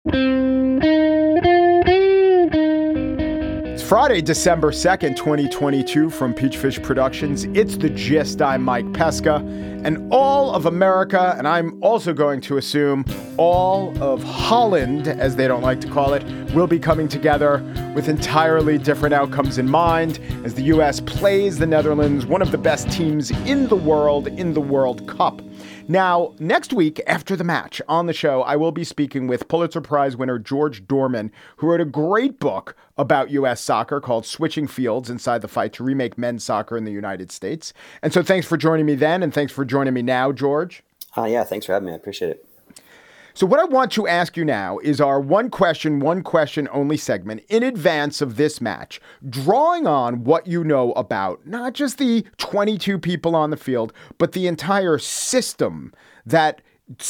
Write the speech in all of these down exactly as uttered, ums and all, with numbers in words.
It's Friday, December second, twenty twenty-two from Peachfish Productions. It's The Gist. I'm Mike Pesca, and all of America, and I'm also going to assume all of Holland, as they don't like to call it, will be coming together with entirely different outcomes in mind as the U S plays the Netherlands, one of the best teams in the world, in the World Cup. Now, next week after the match on the show, I will be speaking with Pulitzer Prize winner George Dohrmann, who wrote a great book about U S soccer called Switching Fields: Inside the Fight to Remake Men's Soccer in the United States. And so thanks for joining me then, and thanks for joining me now, George. Uh, yeah, thanks for having me. I appreciate it. So what I want to ask you now is our one question, one question only segment in advance of this match, drawing on what you know about not just the twenty-two people on the field, but the entire system that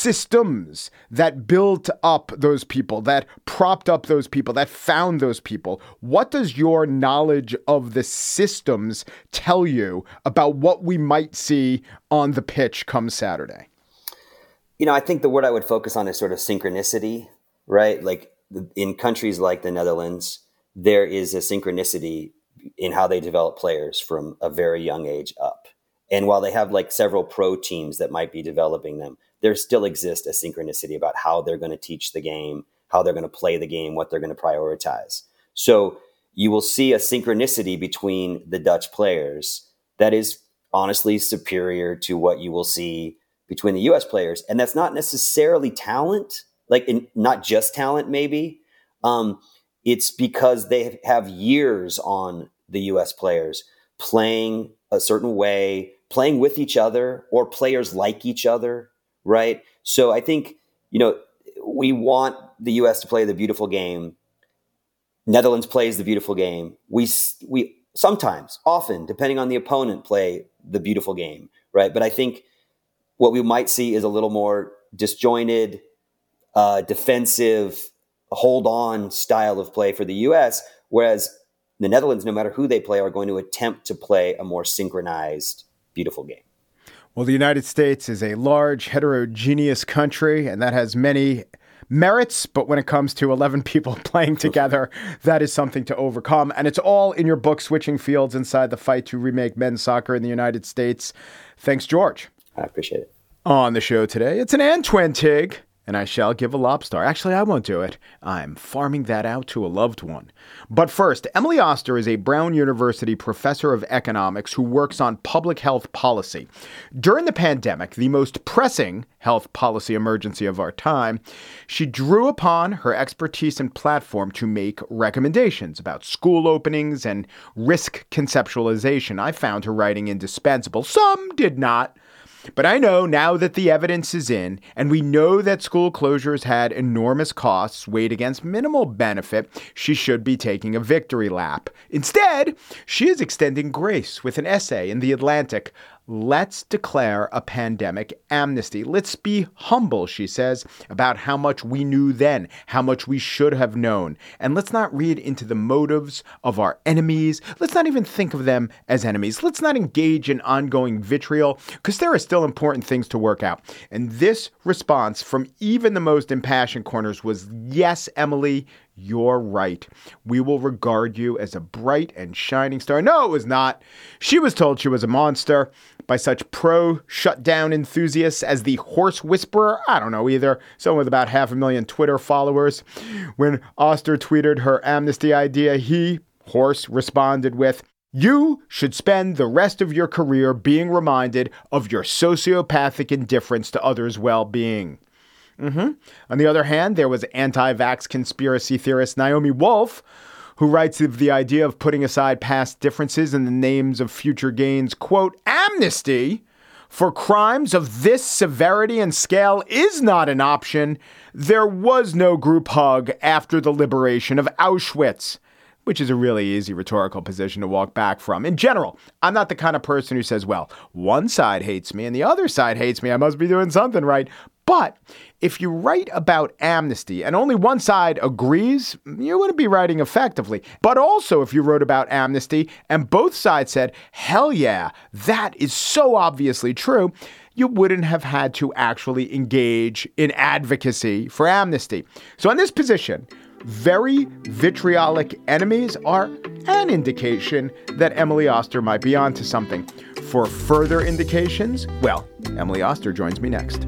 systems that built up those people, that propped up those people, that found those people. What does your knowledge of the systems tell you about what we might see on the pitch come Saturday? You know, I think the word I would focus on is sort of synchronicity, right? Like in countries like the Netherlands, there is a synchronicity in how they develop players from a very young age up. And while they have like several pro teams that might be developing them, there still exists a synchronicity about how they're going to teach the game, how they're going to play the game, what they're going to prioritize. So you will see a synchronicity between the Dutch players that is honestly superior to what you will see between the U S players. And that's not necessarily talent, like in, not just talent, maybe. Um, it's because they have years on the U S players playing a certain way, playing with each other, or players like each other, right? So I think, you know, we want the U S to play the beautiful game. Netherlands plays the beautiful game. We, we sometimes, often, depending on the opponent, play the beautiful game, right? But I think what we might see is a little more disjointed, uh, defensive, hold-on style of play for the U S, whereas the Netherlands, no matter who they play, are going to attempt to play a more synchronized, beautiful game. Well, the United States is a large, heterogeneous country, and that has many merits, but when it comes to eleven people playing together, that is something to overcome. And it's all in your book, Switching Fields: Inside the Fight to Remake Men's Soccer in the United States. Thanks, George. I appreciate it. On the show today, it's an Antwentig, and I shall give a lobstar. Actually, I won't do it. I'm farming that out to a loved one. But first, Emily Oster is a Brown University professor of economics who works on public health policy. During the pandemic, the most pressing health policy emergency of our time, she drew upon her expertise and platform to make recommendations about school openings and risk conceptualization. I found her writing indispensable. Some did not. But I know now that the evidence is in, and we know that school closures had enormous costs weighed against minimal benefit, she should be taking a victory lap. Instead, she is extending grace with an essay in The Atlantic. Let's declare a pandemic amnesty. Let's be humble, she says, about how much we knew then, how much we should have known. And let's not read into the motives of our enemies. Let's not even think of them as enemies. Let's not engage in ongoing vitriol, because there are still important things to work out. And this response from even the most impassioned corners was, yes, Emily, you're right. We will regard you as a bright and shining star. No, it was not. She was told she was a monster by such pro-shutdown enthusiasts as the Horse Whisperer. I don't know either. Someone with about half a million Twitter followers. When Oster tweeted her amnesty idea, he, Horse, responded with, "You should spend the rest of your career being reminded of your sociopathic indifference to others' well-being." Mm-hmm. On the other hand, there was anti-vax conspiracy theorist Naomi Wolf, who writes of the idea of putting aside past differences in the names of future gains. Quote, "Amnesty for crimes of this severity and scale is not an option. There was no group hug after the liberation of Auschwitz." Which is a really easy rhetorical position to walk back from. In general, I'm not the kind of person who says, well, one side hates me and the other side hates me. I must be doing something right. But if you write about amnesty and only one side agrees, you wouldn't be writing effectively. But also, if you wrote about amnesty and both sides said, hell yeah, that is so obviously true, you wouldn't have had to actually engage in advocacy for amnesty. So in this position, very vitriolic enemies are an indication that Emily Oster might be onto something. For further indications, well, Emily Oster joins me next.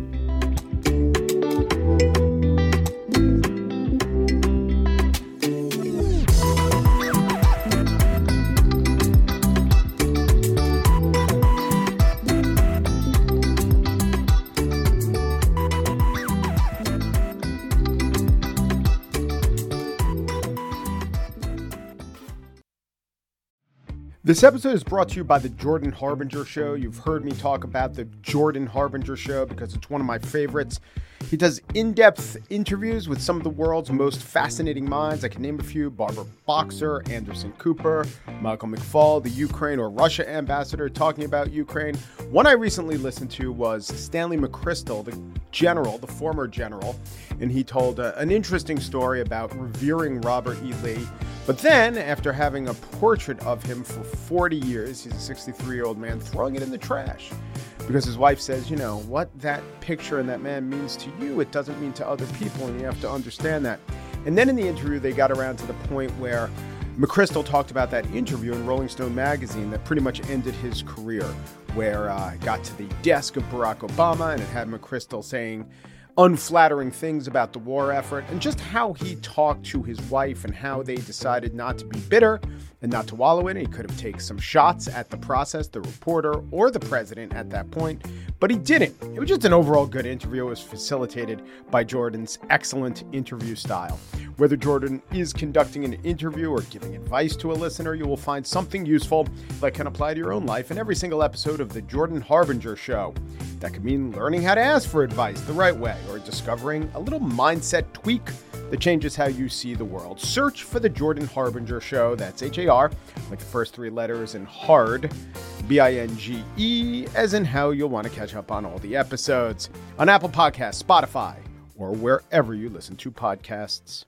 This episode is brought to you by the Jordan Harbinger Show. You've heard me talk about the Jordan Harbinger Show because it's one of my favorites. He does in-depth interviews with some of the world's most fascinating minds. I can name a few: Barbara Boxer, Anderson Cooper, Michael McFaul, the Ukraine or Russia ambassador talking about Ukraine. One I recently listened to was Stanley McChrystal, the general, the former general, and he told uh, an interesting story about revering Robert E. Lee. But then, after having a portrait of him for forty years, he's a sixty-three-year-old man, throwing it in the trash. Because his wife says, you know, what that picture and that man means to you, it doesn't mean to other people, and you have to understand that. And then in the interview, they got around to the point where McChrystal talked about that interview in Rolling Stone magazine that pretty much ended his career, where uh, it got to the desk of Barack Obama, and it had McChrystal saying unflattering things about the war effort, and just how he talked to his wife and how they decided not to be bitter and not to wallow in it. He could have taken some shots at the process, the reporter, or the president at that point, but he didn't. It was just an overall good interview. It was facilitated by Jordan's excellent interview style. Whether Jordan is conducting an interview or giving advice to a listener, you will find something useful that can apply to your own life in every single episode of the Jordan Harbinger Show. That could mean learning how to ask for advice the right way, or discovering a little mindset tweak that changes how you see the world. Search for the Jordan Harbinger Show. That's H A R, like the first three letters, and hard, B I N G E, as in how you'll want to catch up on all the episodes on Apple Podcasts, Spotify, or wherever you listen to podcasts.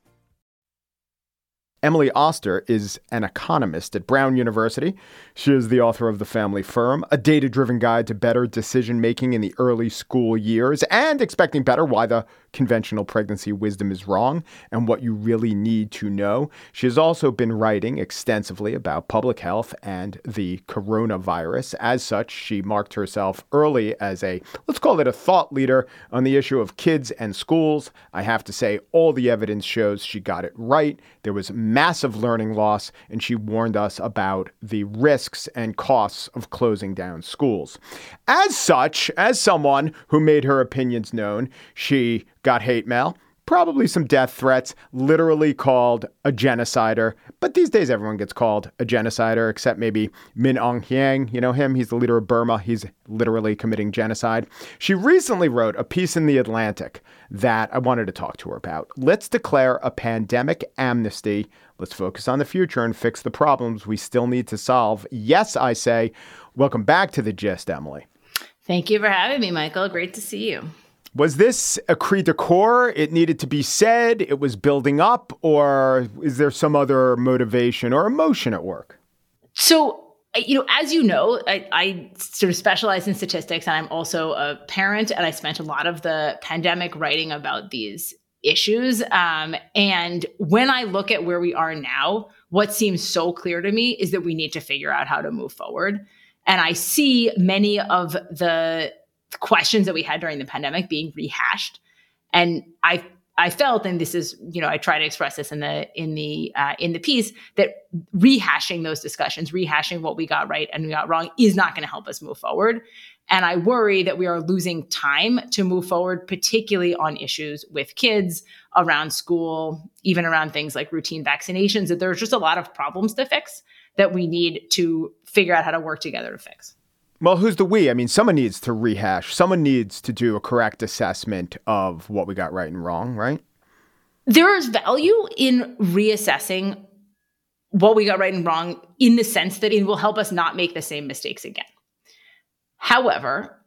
Emily Oster is an economist at Brown University. She is the author of The Family Firm, a data-driven guide to better decision-making in the early school years, and Expecting Better: Why the Conventional Pregnancy Wisdom is Wrong and What You Really Need to Know. She has also been writing extensively about public health and the coronavirus. As such, she marked herself early as a, let's call it a thought leader on the issue of kids and schools. I have to say, all the evidence shows she got it right. There was massive learning loss, and she warned us about the risks and costs of closing down schools. As such, as someone who made her opinions known, she got hate mail, probably some death threats, literally called a genocider. But these days, everyone gets called a genocider, except maybe Min Aung Hlaing. You know him? He's the leader of Burma. He's literally committing genocide. She recently wrote a piece in The Atlantic that I wanted to talk to her about. Let's declare a pandemic amnesty. Let's focus on the future and fix the problems we still need to solve. Yes, I say. Welcome back to The Gist, Emily. Thank you for having me, Michael. Great to see you. Was this a cri de coeur? It needed to be said, it was building up, or is there some other motivation or emotion at work? So, you know, as you know, I, I sort of specialize in statistics, and I'm also a parent, and I spent a lot of the pandemic writing about these issues. Um, and when I look at where we are now, what seems so clear to me is that we need to figure out how to move forward. And I see many of the questions that we had during the pandemic being rehashed. And I I felt, and this is, you know, I try to express this in the in the uh, in the piece, that rehashing those discussions, rehashing what we got right and we got wrong is not going to help us move forward. And I worry that we are losing time to move forward, particularly on issues with kids, around school, even around things like routine vaccinations, that there's just a lot of problems to fix that we need to figure out how to work together to fix. Well, who's the we? I mean, someone needs to rehash. Someone needs to do a correct assessment of what we got right and wrong, right? There is value in reassessing what we got right and wrong in the sense that it will help us not make the same mistakes again. However,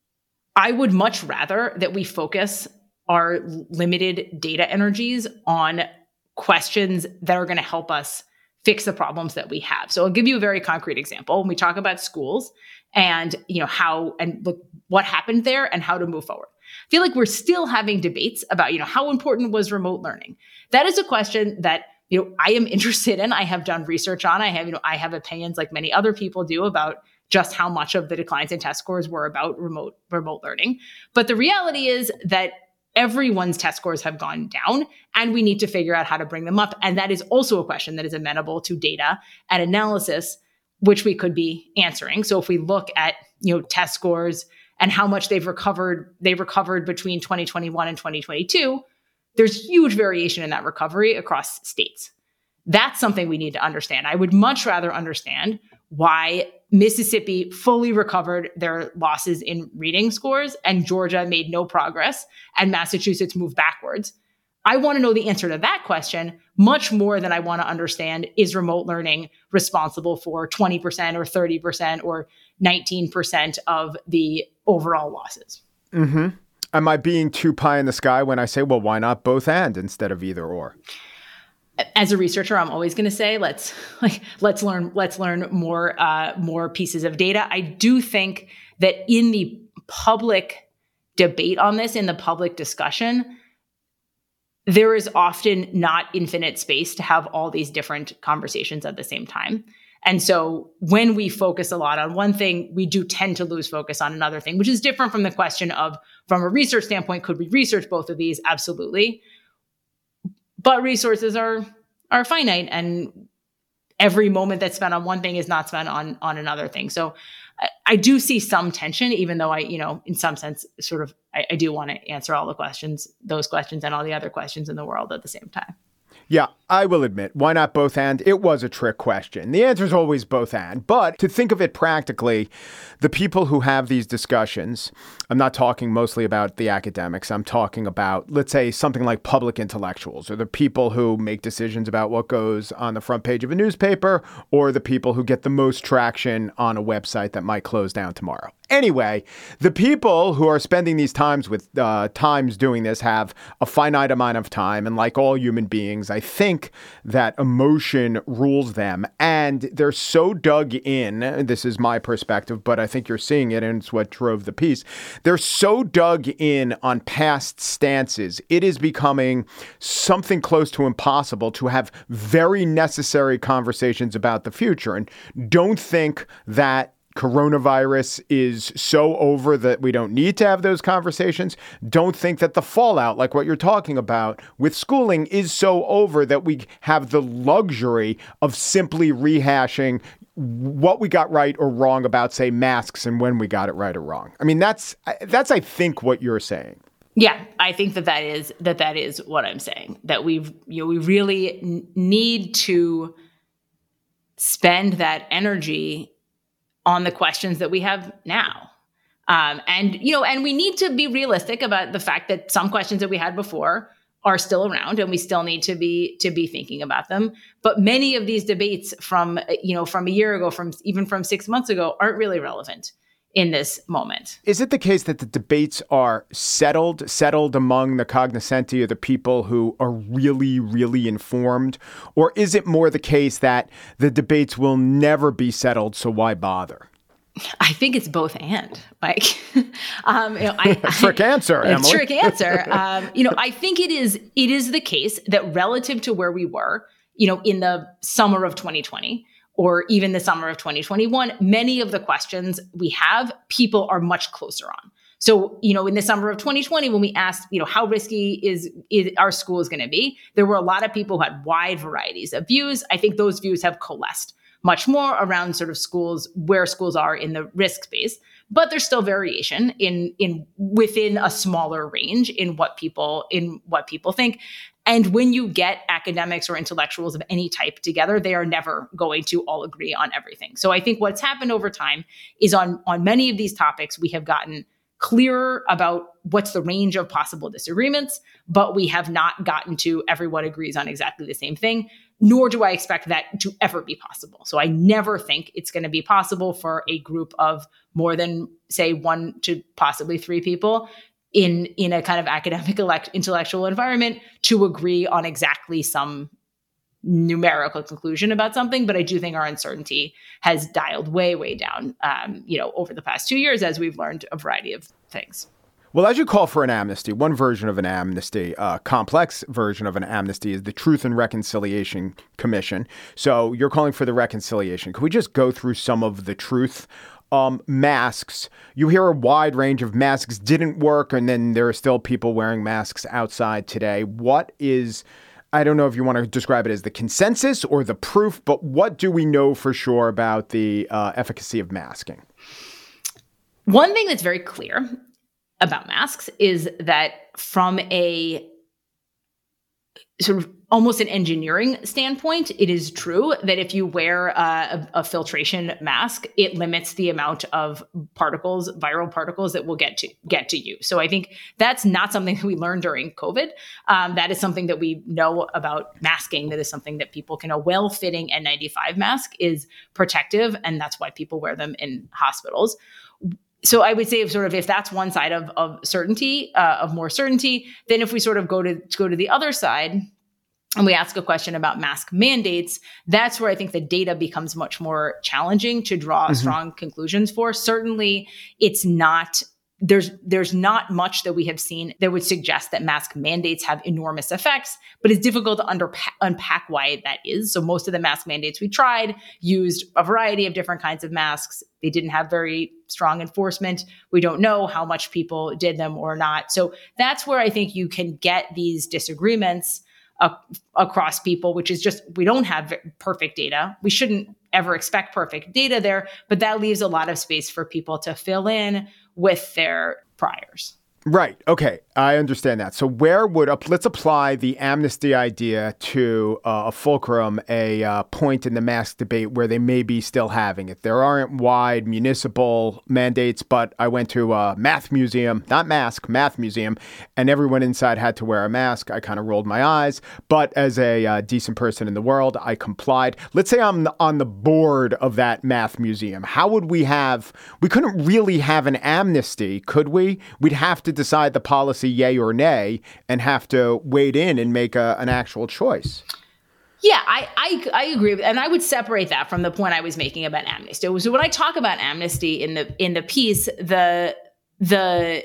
I would much rather that we focus our limited data energies on questions that are going to help us fix the problems that we have. So I'll give you a very concrete example. When we talk about schools and, you know, how, and look, what happened there and how to move forward. I feel like we're still having debates about, you know, how important was remote learning? That is a question that, you know, I am interested in. I have done research on. I have, you know, I have opinions like many other people do about just how much of the declines in test scores were about remote remote learning. But the reality is that everyone's test scores have gone down, and we need to figure out how to bring them up. And that is also a question that is amenable to data and analysis, which we could be answering. So if we look at, you know, test scores and how much they've recovered, they've recovered between twenty twenty-one and twenty twenty-two, there's huge variation in that recovery across states. That's something we need to understand. I would much rather understand why Mississippi fully recovered their losses in reading scores and Georgia made no progress and Massachusetts moved backwards. I want to know the answer to that question much more than I want to understand, is remote learning responsible for twenty percent or thirty percent or nineteen percent of the overall losses? Mm-hmm. Am I being too pie in the sky when I say, well, why not both and instead of either or? As a researcher, I'm always going to say, let's like let's learn let's learn more uh, more pieces of data. I do think that in the public debate on this, in the public discussion, there is often not infinite space to have all these different conversations at the same time. And so when we focus a lot on one thing, we do tend to lose focus on another thing, which is different from the question of, from a research standpoint, could we research both of these? Absolutely. But resources are are finite, and every moment that's spent on one thing is not spent on on another thing. So I, I do see some tension, even though I, you know, in some sense, sort of, I, I do want to answer all the questions, those questions and all the other questions in the world at the same time. Yeah, I will admit, why not both and? It was a trick question. The answer is always both and. But to think of it practically, the people who have these discussions, I'm not talking mostly about the academics. I'm talking about, let's say, something like public intellectuals, or the people who make decisions about what goes on the front page of a newspaper, or the people who get the most traction on a website that might close down tomorrow. Anyway, the people who are spending these times with uh, times doing this have a finite amount of time. And like all human beings, I think that emotion rules them. And they're so dug in. This is my perspective, but I think you're seeing it, and it's what drove the piece. They're so dug in on past stances. It is becoming something close to impossible to have very necessary conversations about the future. And don't think that coronavirus is so over that we don't need to have those conversations. Don't think that the fallout, like what you're talking about with schooling, is so over that we have the luxury of simply rehashing what we got right or wrong about, say, masks and when we got it right or wrong. I mean, that's, that's, I think, what you're saying. Yeah, I think that that is, that that is what I'm saying, that we've, you know, we really n- need to spend that energy on the questions that we have now. Um, and, you know, and we need to be realistic about the fact that some questions that we had before are still around, and we still need to be, to be thinking about them. But many of these debates from, you know, from a year ago, from even from six months ago, aren't really relevant in this moment. Is it the case that the debates are settled, settled among the cognoscenti, or the people who are really, really informed? Or is it more the case that the debates will never be settled, so why bother? I think it's both and, Mike. um, you know, I, trick answer, I, Emily. Trick answer. Um, you know, I think it is, it is the case that relative to where we were, you know, in the summer of twenty twenty, or even the summer of twenty twenty-one, many of the questions we have, people are much closer on. So, you know, in the summer of twenty twenty, when we asked, you know, how risky is, is our school is going to be, there were a lot of people who had wide varieties of views. I think those views have coalesced much more around sort of schools, where schools are in the risk space, but there's still variation in, in within a smaller range in what people, in what people think. And when you get academics or intellectuals of any type together, they are never going to all agree on everything. So I think what's happened over time is on, on many of these topics, we have gotten clearer about what's the range of possible disagreements, but we have not gotten to everyone agrees on exactly the same thing, nor do I expect that to ever be possible. So I never think it's going to be possible for a group of more than, say, one to possibly three people in, in a kind of academic elect, intellectual environment to agree on exactly some numerical conclusion about something, but I do think our uncertainty has dialed way, way down, um, you know, over the past two years as we've learned a variety of things. Well, as you call for an amnesty, one version of an amnesty, a uh, complex version of an amnesty, is the Truth and Reconciliation Commission. So you're calling for the reconciliation. Could we just go through some of the truth? Um, masks. You hear a wide range of masks didn't work, and then there are still people wearing masks outside today. What is, I don't know if you want to describe it as the consensus or the proof, but what do we know for sure about the uh, efficacy of masking? One thing that's very clear about masks is that from a sort of almost an engineering standpoint, it is true that if you wear a, a filtration mask, it limits the amount of particles, viral particles that will get to get to you. So I think that's not something that we learned during COVID. Um, that is something that we know about masking. That is something that people can, a well-fitting N ninety-five mask is protective, and that's why people wear them in hospitals. So I would say if sort of if that's one side of, of certainty, uh, of more certainty, then if we sort of go to go to the other side and we ask a question about mask mandates, that's where I think the data becomes much more challenging to draw mm-hmm. strong conclusions for. Certainly, it's not there's there's not much that we have seen that would suggest that mask mandates have enormous effects, but it's difficult to under, unpack why that is. So most of the mask mandates we tried used a variety of different kinds of masks. They didn't have very strong enforcement. We don't know how much people did them or not. So that's where I think you can get these disagreements uh, across people, which is just, we don't have perfect data. We shouldn't ever expect perfect data there, but that leaves a lot of space for people to fill in with their priors. Right. Okay. I understand that. So where would, let's apply the amnesty idea to uh, a fulcrum, a uh, point in the mask debate where they may be still having it. There aren't wide municipal mandates, but I went to a math museum, not mask, math museum, and everyone inside had to wear a mask. I kind of rolled my eyes, but as a uh, decent person in the world, I complied. Let's say I'm on the board of that math museum. How would we have, we couldn't really have an amnesty, could we? We'd have to decide the policy yay or nay and have to wade in and make a, an actual choice. Yeah, I, I I agree. And I would separate that from the point I was making about amnesty. So when I talk about amnesty in the in the piece, the the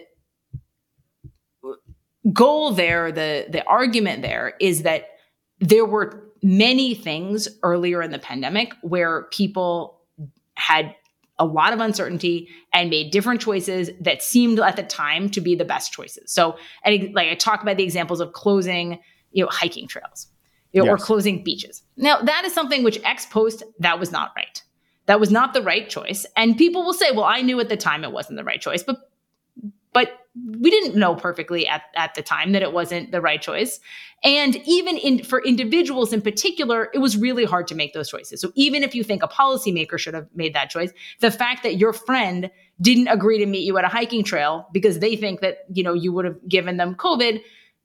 goal there, the the argument there is that there were many things earlier in the pandemic where people had a lot of uncertainty and made different choices that seemed at the time to be the best choices. So, and like I talk about the examples of closing, you know, hiking trails, you know, yes. or closing beaches. Now, that is something which ex post, that was not right. That was not the right choice. And people will say, well, I knew at the time it wasn't the right choice, but but we didn't know perfectly at, at the time that it wasn't the right choice. And even in for individuals in particular, it was really hard to make those choices. So even if you think a policymaker should have made that choice, the fact that your friend didn't agree to meet you at a hiking trail because they think that, you know, you would have given them COVID,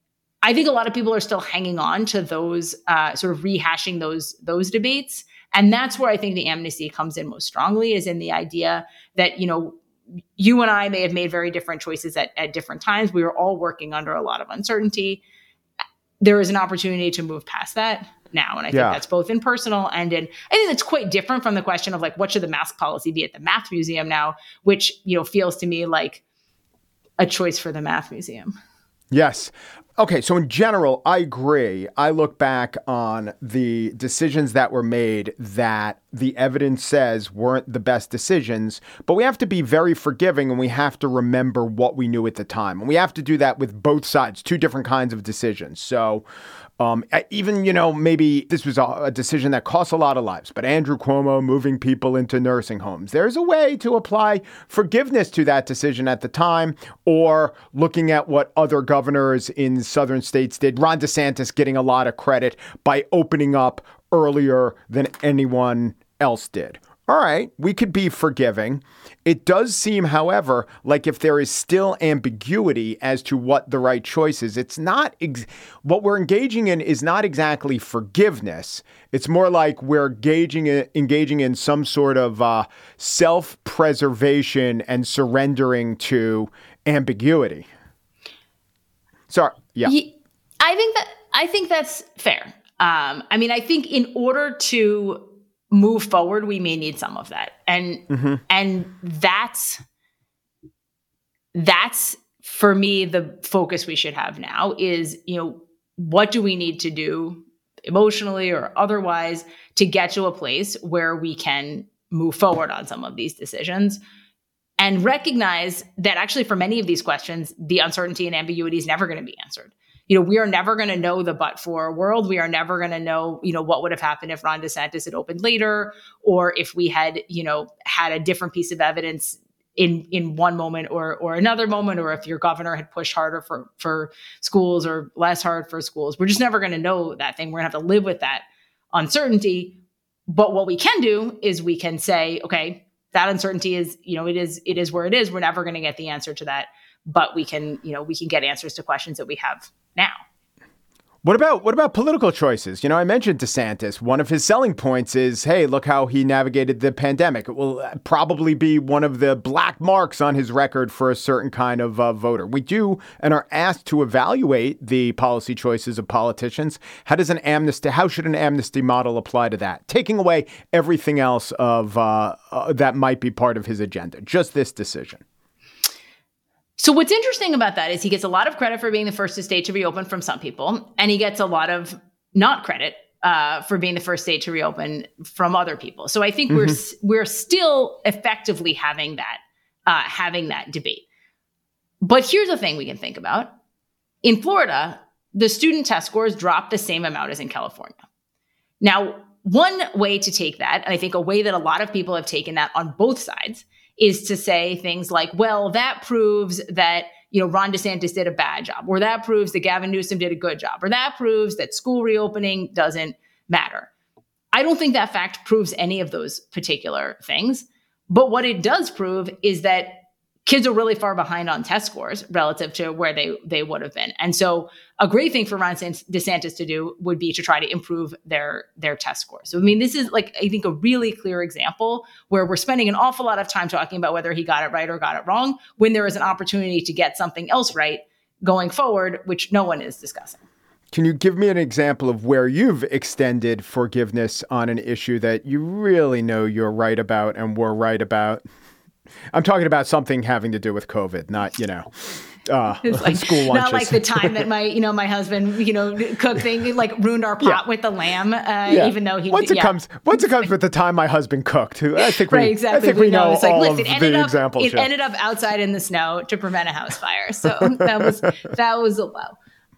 I think a lot of people are still hanging on to those, uh, sort of rehashing those, those debates. And that's where I think the amnesty comes in most strongly, is in the idea that, you know, you and I may have made very different choices at, at different times. We were all working under a lot of uncertainty. There is an opportunity to move past that now. And I think yeah. that's both in personal and in, I think that's quite different from the question of like, what should the mask policy be at the math museum now, which, you know, feels to me like a choice for the math museum. Yes. Okay, so in general, I agree. I look back on the decisions that were made that the evidence says weren't the best decisions, but we have to be very forgiving and we have to remember what we knew at the time. And we have to do that with both sides, two different kinds of decisions. So um, even, you know, maybe this was a, a decision that cost a lot of lives, but Andrew Cuomo moving people into nursing homes, there's a way to apply forgiveness to that decision at the time, or looking at what other governors in southern states did. Ron DeSantis getting a lot of credit by opening up earlier than anyone else did. All right, we could be forgiving. It does seem, however, like if there is still ambiguity as to what the right choice is, it's not ex- what we're engaging in is not exactly forgiveness. It's more like we're engaging in, engaging in some sort of uh, self-preservation and surrendering to ambiguity. Sorry. Yeah. I think that I think that's fair. Um, I mean, I think in order to move forward, we may need some of that. And mm-hmm. and that's that's for me the focus we should have now is, you know, what do we need to do emotionally or otherwise to get to a place where we can move forward on some of these decisions and recognize that actually for many of these questions, the uncertainty and ambiguity is never going to be answered. You know, we are never going to know the but for world. We are never going to know, you know, what would have happened if Ron DeSantis had opened later, or if we had, you know, had a different piece of evidence in in one moment or or another moment, or if your governor had pushed harder for for schools or less hard for schools. We're just never going to know that thing. We're going to have to live with that uncertainty. But what we can do is we can say, okay, that uncertainty is, you know, it is it is where it is. We're never going to get the answer to that, but we can, you know, we can get answers to questions that we have now. What about what about political choices? You know, I mentioned DeSantis. One of his selling points is, hey, look how he navigated the pandemic. It will probably be one of the black marks on his record for a certain kind of uh, voter. We do and are asked to evaluate the policy choices of politicians. How does an amnesty, how should an amnesty model apply to that? Taking away everything else of uh, uh, that might be part of his agenda, just this decision. So what's interesting about that is he gets a lot of credit for being the first state to reopen from some people, and he gets a lot of not credit uh, for being the first state to reopen from other people. So I think mm-hmm. we're we're still effectively having that uh, having that debate. But here's the thing we can think about: in Florida, the student test scores dropped the same amount as in California. Now, one way to take that, and I think a way that a lot of people have taken that on both sides, is to say things like, well, that proves that, you know, Ron DeSantis did a bad job, or that proves that Gavin Newsom did a good job, or that proves that school reopening doesn't matter. I don't think that fact proves any of those particular things. But what it does prove is that kids are really far behind on test scores relative to where they, they would have been. And so a great thing for Ron DeSantis to do would be to try to improve their, their test scores. So, I mean, this is like, I think, a really clear example where we're spending an awful lot of time talking about whether he got it right or got it wrong, when there is an opportunity to get something else right going forward, which no one is discussing. Can you give me an example of where you've extended forgiveness on an issue that you really know you're right about and were right about? I'm talking about something having to do with COVID, not, you know, uh, like, school lunches. Not like the time that my, you know, my husband, you know, cooked thing, like ruined our pot yeah. with the lamb, uh, yeah. even though he. Once it yeah. comes, once it comes with the time my husband cooked, I think we, right, exactly. I think we, we know, know it's like, all listen, of the up, examples. It yeah. ended up outside in the snow to prevent a house fire, so that was that was a low.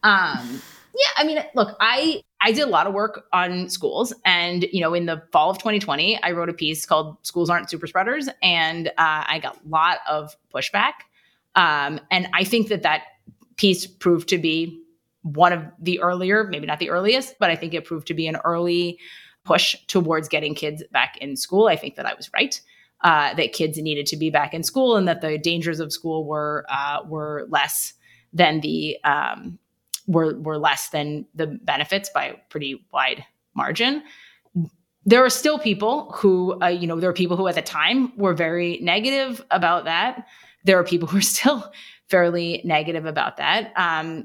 Um, yeah, I mean, look, I. I did a lot of work on schools, and, you know, in the fall of twenty twenty, I wrote a piece called Schools Aren't Super Spreaders, and uh, I got a lot of pushback. Um, and I think that that piece proved to be one of the earlier, maybe not the earliest, but I think it proved to be an early push towards getting kids back in school. I think that I was right, uh, that kids needed to be back in school, and that the dangers of school were uh, were less than the um were were less than the benefits by a pretty wide margin. There are still people who, uh, you know, there are people who at the time were very negative about that. There are people who are still fairly negative about that. Um,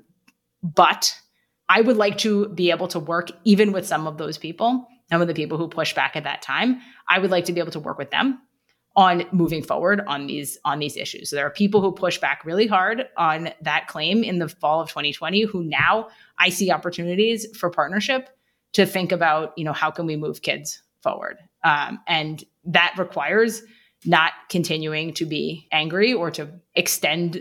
but I would like to be able to work even with some of those people, some of the people who pushed back at that time. I would like to be able to work with them on moving forward on these on these issues. So there are people who push back really hard on that claim in the fall of twenty twenty, who now I see opportunities for partnership to think about, you know, how can we move kids forward? Um, and that requires not continuing to be angry or to extend,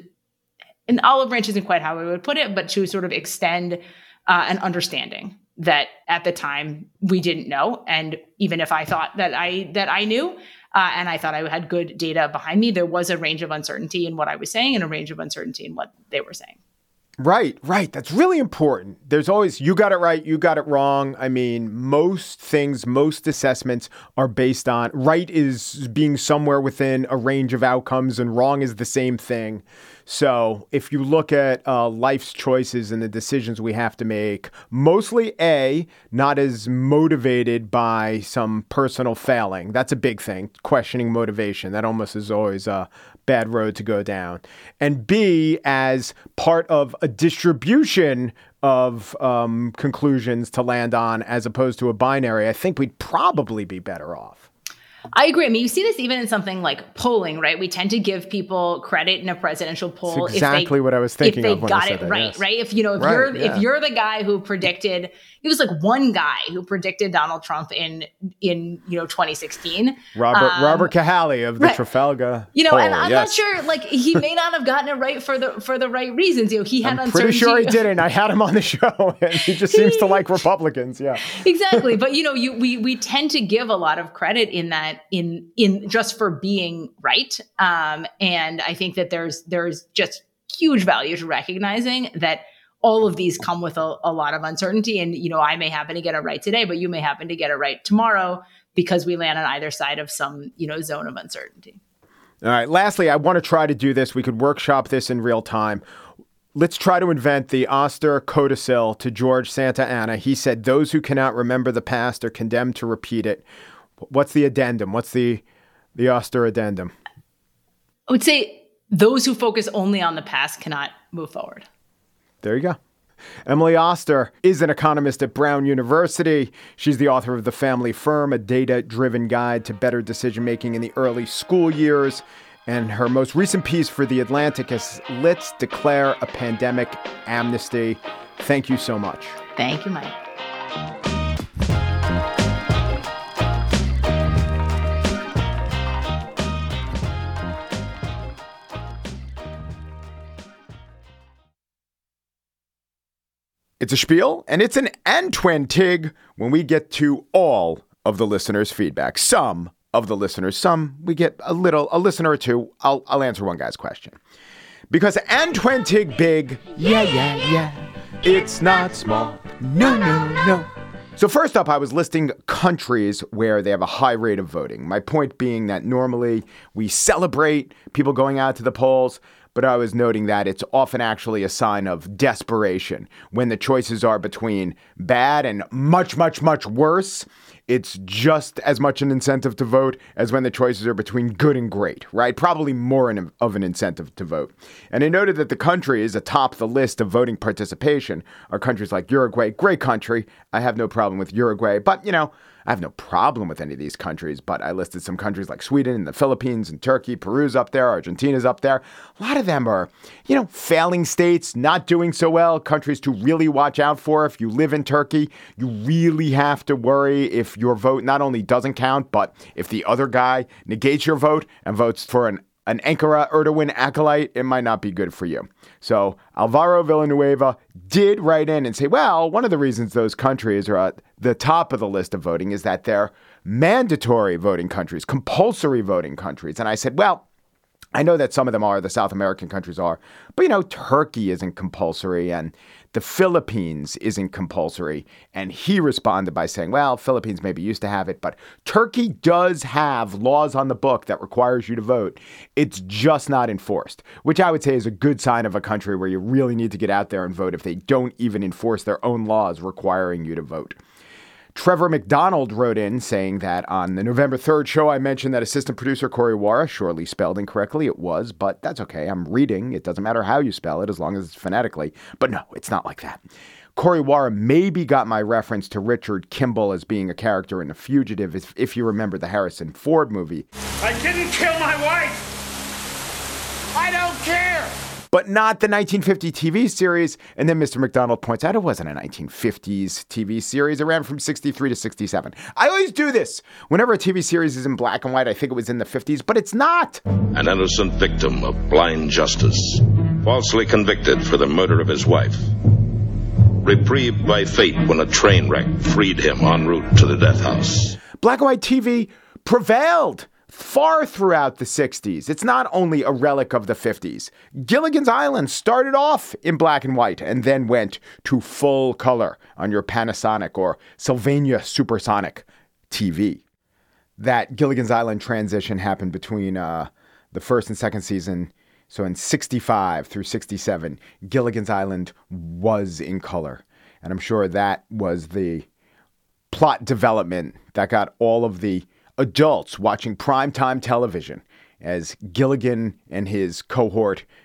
an olive branch isn't quite how I would put it, but to sort of extend uh, an understanding that at the time we didn't know. And even if I thought that I that I knew, Uh, and I thought I had good data behind me, there was a range of uncertainty in what I was saying and a range of uncertainty in what they were saying. Right, right. That's really important. There's always, you got it right, you got it wrong. I mean, most things, most assessments are based on, right is being somewhere within a range of outcomes and wrong is the same thing. So if you look at uh, life's choices and the decisions we have to make, mostly A, not as motivated by some personal failing. That's a big thing, questioning motivation. That almost is always a bad road to go down. And B, as part of a distribution of um, conclusions to land on as opposed to a binary, I think we'd probably be better off. I agree. I mean, you see this even in something like polling, right? We tend to give people credit in a presidential poll. That's exactly if they, what I was thinking if they of when got I said it that, right, yes. right? If you know, if Right, you're yeah. if you're the guy who predicted, it was like one guy who predicted Donald Trump in in you know twenty sixteen. Robert um, Robert Cahaly of the right. Trafalgar. You know, poll, and I'm yes. not sure. Like he may not have gotten it right for the for the right reasons. You know, he had I'm uncertainty. pretty sure he didn't. I had him on the show, and he just seems to like Republicans. Yeah, exactly. But you know, you we we tend to give a lot of credit in that in in just for being right. Um, and I think that there's there's just huge value to recognizing that all of these come with a, a lot of uncertainty. And you know, I may happen to get it right today, but you may happen to get it right tomorrow because we land on either side of some you know zone of uncertainty. All right. Lastly, I want to try to do this. We could workshop this in real time. Let's try to invent the Oster codicil to George Santa Anna. He said, those who cannot remember the past are condemned to repeat it. What's the addendum? What's the the Oster addendum? I would say those who focus only on the past cannot move forward. There you go. Emily Oster is an economist at Brown University. She's the author of The Family Firm, a data-driven guide to better decision-making in the early school years. And her most recent piece for The Atlantic is Let's Declare a Pandemic Amnesty. Thank you so much. Thank you, Mike. It's a spiel, and it's an and-twin-tig when we get to all of the listeners' feedback. Some of the listeners, some we get a little, a listener or two. I'll, I'll answer one guy's question. Because and-twin-tig big, yeah, yeah, yeah, it's not small, no, no, no. So first up, I was listing countries where they have a high rate of voting. My point being that normally we celebrate people going out to the polls, but I was noting that it's often actually a sign of desperation when the choices are between bad and much, much, much worse. It's just as much an incentive to vote as when the choices are between good and great, right? Probably more in, of an incentive to vote. And I noted that the countries atop the list of voting participation are countries like Uruguay, great country. I have no problem with Uruguay, but, you know, I have no problem with any of these countries, but I listed some countries like Sweden and the Philippines and Turkey. Peru's up there. Argentina's up there. A lot of them are, you know, failing states, not doing so well, countries to really watch out for. If you live in Turkey, you really have to worry if your vote not only doesn't count, but if the other guy negates your vote and votes for an An Ankara Erdogan acolyte, it might not be good for you. So Alvaro Villanueva did write in and say, well, one of the reasons those countries are at the top of the list of voting is that they're mandatory voting countries, compulsory voting countries. And I said, well, I know that some of them are, the South American countries are, but, you know, Turkey isn't compulsory and the Philippines isn't compulsory. And he responded by saying, well, Philippines maybe used to have it, but Turkey does have laws on the book that requires you to vote. It's just not enforced, which I would say is a good sign of a country where you really need to get out there and vote if they don't even enforce their own laws requiring you to vote. Trevor McDonald wrote in saying that on the November third show, I mentioned that assistant producer Corey Wara surely spelled incorrectly. It was, but that's okay. I'm reading. It doesn't matter how you spell it as long as it's phonetically. But no, it's not like that. Corey Wara maybe got my reference to Richard Kimball as being a character in The Fugitive, if, if you remember the Harrison Ford movie. I didn't kill my wife. I don't care. But not the nineteen fifty T V series. And then Mister McDonald points out it wasn't a nineteen fifties T V series. It ran from sixty-three to sixty-seven. I always do this. Whenever a T V series is in black and white, I think it was in the fifties, but it's not. An innocent victim of blind justice, falsely convicted for the murder of his wife. Reprieved by fate when a train wreck freed him en route to the death house. Black and white T V prevailed far throughout the sixties. It's not only a relic of the fifties. Gilligan's Island started off in black and white and then went to full color on your Panasonic or Sylvania Supersonic T V. That Gilligan's Island transition happened between uh, the first and second season. So in sixty-five through sixty-seven, Gilligan's Island was in color. And I'm sure that was the plot development that got all of the adults watching primetime television as Gilligan and his cohort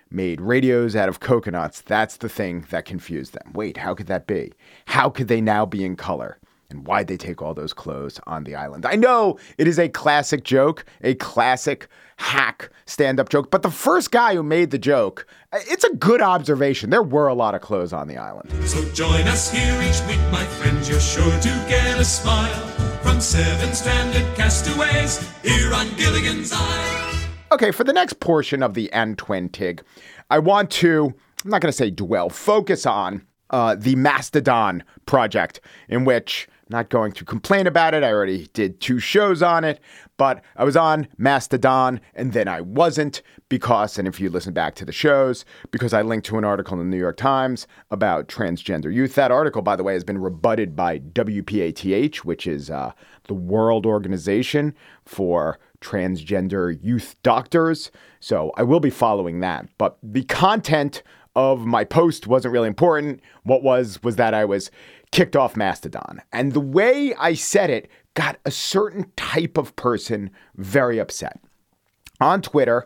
made radios out of coconuts. That's the thing that confused them. Wait, how could that be? How could they now be in color? And why'd they take all those clothes on the island? I know it is a classic joke, a classic hack stand-up joke, but the first guy who made the joke, it's a good observation. There were a lot of clothes on the island. So join us here each week, my friends. You're sure to get a smile from seven stranded castaways here on Gilligan's Island. Okay, for the next portion of the Antwentig, I want to, I'm not going to say dwell, focus on uh, the Mastodon project, in which I'm not going to complain about it. I already did two shows on it, but I was on Mastodon and then I wasn't because, and if you listen back to the shows, because I linked to an article in the New York Times about transgender youth. That article, by the way, has been rebutted by W P A T H, which is uh, the World Organization for Transgender Youth Doctors. So I will be following that. But the content of my post wasn't really important. What was, was that I was kicked off Mastodon. And the way I said it got a certain type of person very upset. On Twitter,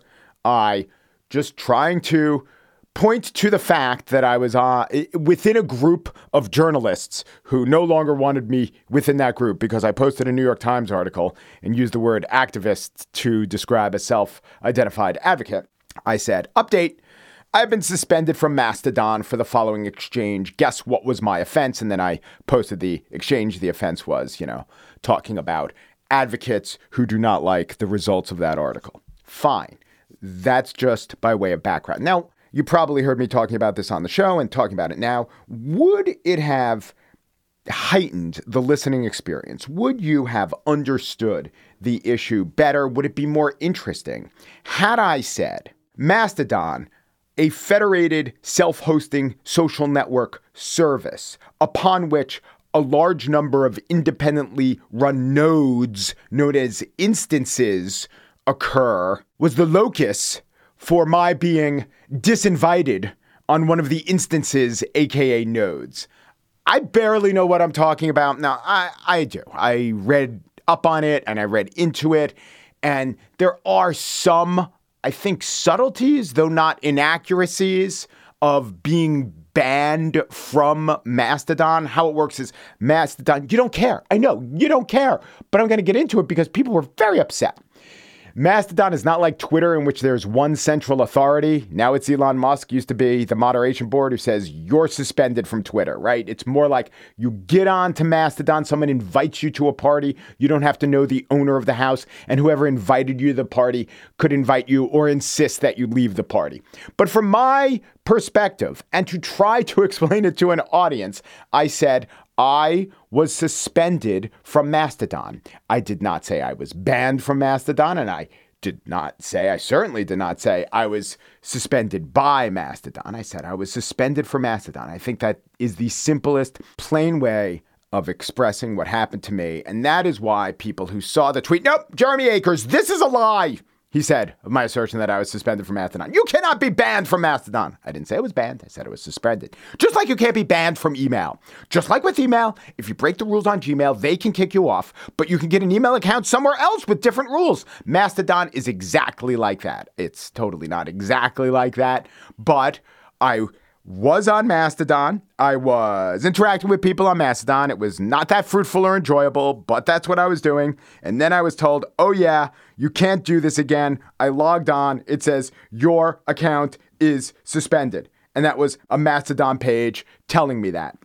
I just trying to point to the fact that I was uh, within a group of journalists who no longer wanted me within that group because I posted a New York Times article and used the word activist to describe a self-identified advocate. I said, update, I've been suspended from Mastodon for the following exchange. Guess what was my offense? And then I posted the exchange. The offense was, you know, talking about advocates who do not like the results of that article. Fine. That's just by way of background. Now, you probably heard me talking about this on the show and talking about it now. Would it have heightened the listening experience? Would you have understood the issue better? Would it be more interesting had I said Mastodon, a federated self-hosting social network service upon which a large number of independently run nodes known as instances occur, was the locus for my being disinvited on one of the instances, aka nodes. I barely know what I'm talking about. Now, I, I do. I read up on it and I read into it, and there are some, I think, subtleties, though not inaccuracies, of being banned from Mastodon. How it works is Mastodon, you don't care. I know, you don't care, but I'm going to get into it because people were very upset. Mastodon is not like Twitter, in which there's one central authority. Now it's Elon Musk, used to be the moderation board, who says you're suspended from Twitter, right? It's more like you get on to Mastodon, someone invites you to a party, you don't have to know the owner of the house, and whoever invited you to the party could invite you or insist that you leave the party. But from my perspective, and to try to explain it to an audience, I said, I was suspended from Mastodon. I did not say I was banned from Mastodon, and I did not say, I certainly did not say I was suspended by Mastodon. I said I was suspended from Mastodon. I think that is the simplest, plain way of expressing what happened to me. And that is why people who saw the tweet, nope, Jeremy Akers, this is a lie, he said, of my assertion that I was suspended from Mastodon. You cannot be banned from Mastodon. I didn't say I was banned. I said I was suspended. Just like you can't be banned from email. Just like with email, if you break the rules on Gmail, they can kick you off, but you can get an email account somewhere else with different rules. Mastodon is exactly like that. It's totally not exactly like that, but I was on Mastodon. I was interacting with people on Mastodon. It was not that fruitful or enjoyable, but that's what I was doing. And then I was told, oh yeah, you can't do this again. I logged on. It says your account is suspended. And that was a Mastodon page telling me that.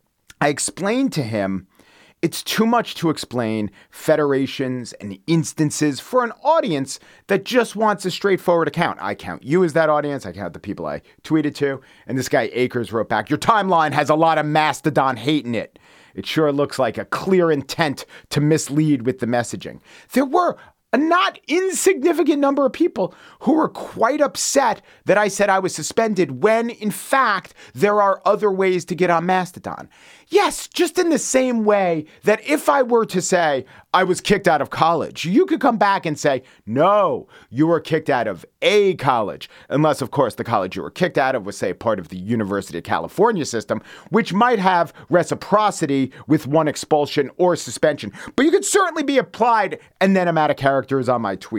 I explained to him it's too much to explain federations and instances for an audience that just wants a straightforward account. I count you as that audience. I count the people I tweeted to. And this guy Akers wrote back, your timeline has a lot of Mastodon hate in it. It sure looks like a clear intent to mislead with the messaging. There were a not insignificant number of people who were quite upset that I said I was suspended when, in fact, there are other ways to get on Mastodon. Yes, just in the same way that if I were to say I was kicked out of college, you could come back and say, no, you were kicked out of a college. Unless, of course, the college you were kicked out of was, say, part of the University of California system, which might have reciprocity with one expulsion or suspension. But you could certainly be applied, and then I'm out of characters on my tweet.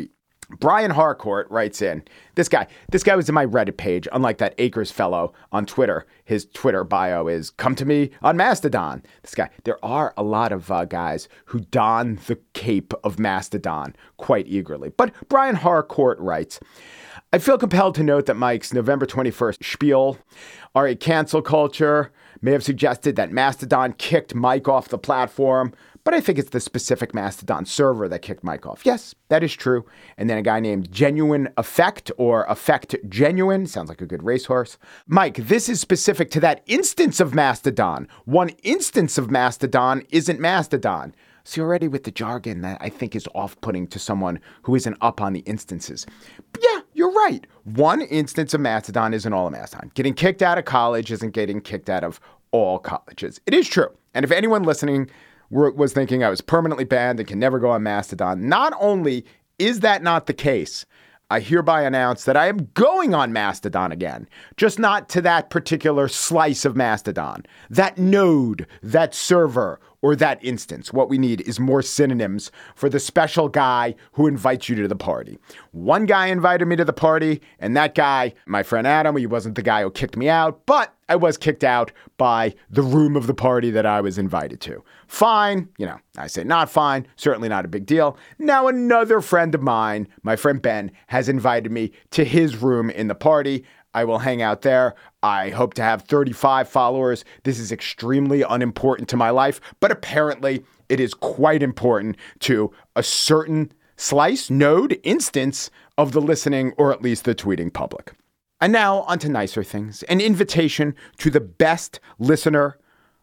Brian Harcourt writes in, this guy, this guy was in my Reddit page, unlike that Akers fellow on Twitter. His Twitter bio is, come to me on Mastodon. This guy, there are a lot of uh, guys who don the cape of Mastodon quite eagerly. But Brian Harcourt writes, I feel compelled to note that Mike's November twenty-first spiel, R A cancel culture, may have suggested that Mastodon kicked Mike off the platform, but I think it's the specific Mastodon server that kicked Mike off. Yes, that is true. And then a guy named Genuine Effect or Effect Genuine, sounds like a good racehorse. Mike, this is specific to that instance of Mastodon. One instance of Mastodon isn't Mastodon. See, already with the jargon that I think is off-putting to someone who isn't up on the instances. But yeah, you're right. One instance of Mastodon isn't all of Mastodon. Getting kicked out of college isn't getting kicked out of all colleges. It is true. And if anyone listening was thinking I was permanently banned and can never go on Mastodon, not only is that not the case, I hereby announce that I am going on Mastodon again, just not to that particular slice of Mastodon, that node, that server, or that instance. What we need is more synonyms for the special guy who invites you to the party. One guy invited me to the party, and that guy, my friend Adam, he wasn't the guy who kicked me out, but I was kicked out by the room of the party that I was invited to. Fine. You know, I say not fine. Certainly not a big deal. Now another friend of mine, my friend Ben, has invited me to his room in the party. I will hang out there. I hope to have thirty-five followers. This is extremely unimportant to my life, but apparently it is quite important to a certain slice, node, instance of the listening or at least the tweeting public. And now on to nicer things. An invitation to the best listener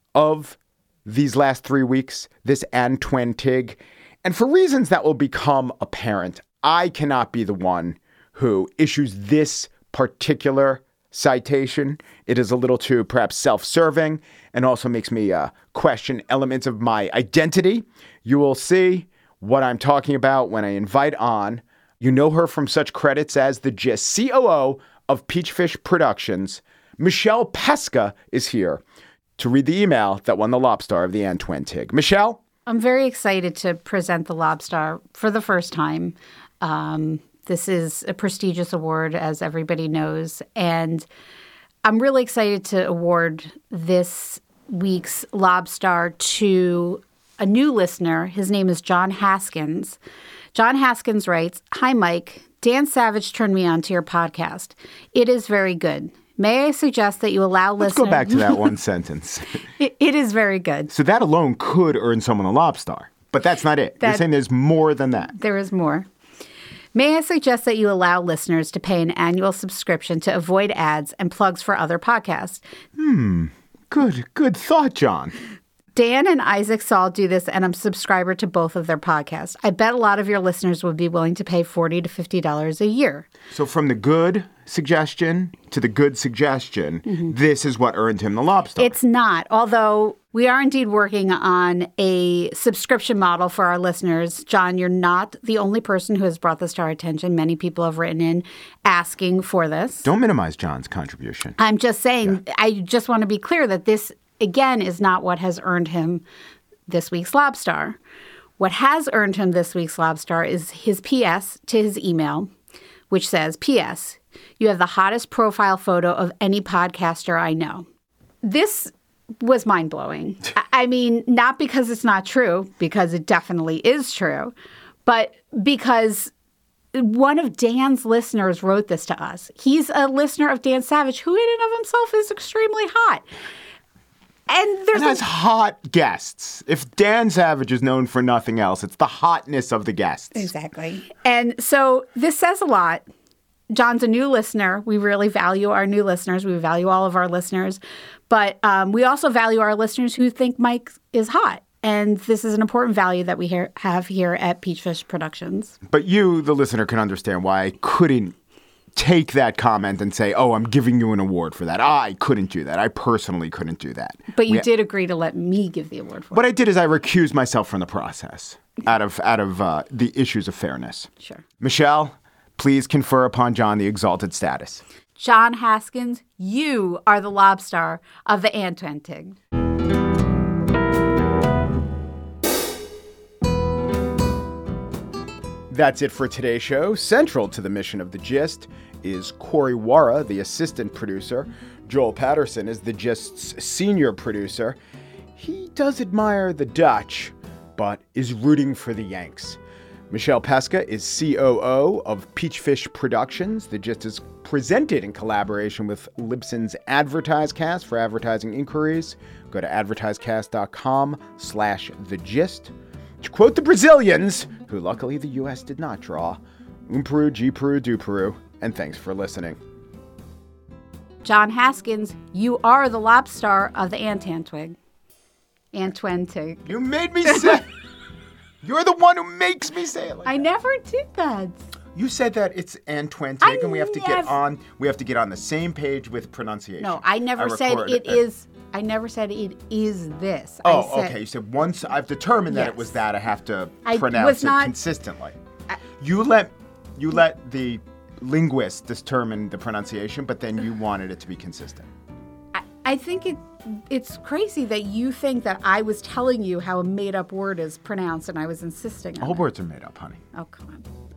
of these last three weeks, this Antoine Tig. And for reasons that will become apparent, I cannot be the one who issues this particular citation. It is a little too perhaps self-serving and also makes me uh, question elements of my identity. You will see what I'm talking about when I invite on. You know her from such credits as the Gist C O O of Peachfish Productions. Michelle Pesca is here to read the email that won the Lobstar of the Antoine Tig. Michelle? I'm very excited to present the Lobstar for the first time. Um, this is a prestigious award, as everybody knows, and I'm really excited to award this week's Lobstar to a new listener. His name is John Haskins. John Haskins writes, "Hi, Mike. Dan Savage turned me on to your podcast. It is very good. May I suggest that you allow Let's listeners..." go back to that one sentence. It, it is very good. So that alone could earn someone a Lobstar, but that's not it. That, You're saying there's more than that. There is more. May I suggest that you allow listeners to pay an annual subscription to avoid ads and plugs for other podcasts? Hmm. Good, good thought, John. Dan and Isaac Saul do this, and I'm a subscriber to both of their podcasts. I bet a lot of your listeners would be willing to pay forty to fifty dollars a year. So from the good suggestion to the good suggestion, mm-hmm. This is what earned him the Lobstar. It's not, although we are indeed working on a subscription model for our listeners. John, you're not the only person who has brought this to our attention. Many people have written in asking for this. Don't minimize John's contribution. I'm just saying, yeah. I just want to be clear that this, again, is not what has earned him this week's Lobstar. What has earned him this week's Lobstar is his P S to his email, which says, P S, you have the hottest profile photo of any podcaster I know. This was mind-blowing. I mean, not because it's not true, because it definitely is true, but because one of Dan's listeners wrote this to us. He's a listener of Dan Savage, who in and of himself is extremely hot. And there's and has a- hot guests. If Dan Savage is known for nothing else, it's the hotness of the guests. Exactly. And so this says a lot. John's a new listener. We really value our new listeners. We value all of our listeners. But um, we also value our listeners who think Mike is hot. And this is an important value that we hear, have here at Peachfish Productions. But you, the listener, can understand why I couldn't take that comment and say, oh, I'm giving you an award for that. I couldn't do that. I personally couldn't do that. But you we, did agree to let me give the award for what it. What I did is I recused myself from the process out of out of uh, the issues of fairness. Sure. Michelle, please confer upon John the exalted status. John Haskins, you are the Lobstar of the Antoine Tig. That's it for today's show. Central to the mission of The Gist is Corey Wara, the assistant producer. Joel Patterson is The Gist's senior producer. He does admire the Dutch, but is rooting for the Yanks. Michelle Pesca is C O O of Peachfish Productions. The Gist is presented in collaboration with Libsyn's AdvertiseCast. For advertising inquiries, go to advertisecast.com slash The Gist. To quote the Brazilians, who luckily the U S did not draw, Um Peru, G Peru, Do Peru, and thanks for listening. John Haskins, you are the lobster of the Antantwig. Antwentig. You made me say You're the one who makes me say it like I that. never did that. You said that it's Antwentig, I and we have to get nev- on we have to get on the same page with pronunciation. No, I never said recorded it is. I never said it is this. Oh, I said, okay. You said once I've determined that it Yes. was that, I have to I pronounce was it not- consistently. I- you let you let the linguist determine the pronunciation, but then you wanted it to be consistent. I, I think it. It's crazy that you think that I was telling you how a made-up word is pronounced, and I was insisting on All it. words are made up, honey. Oh, come on.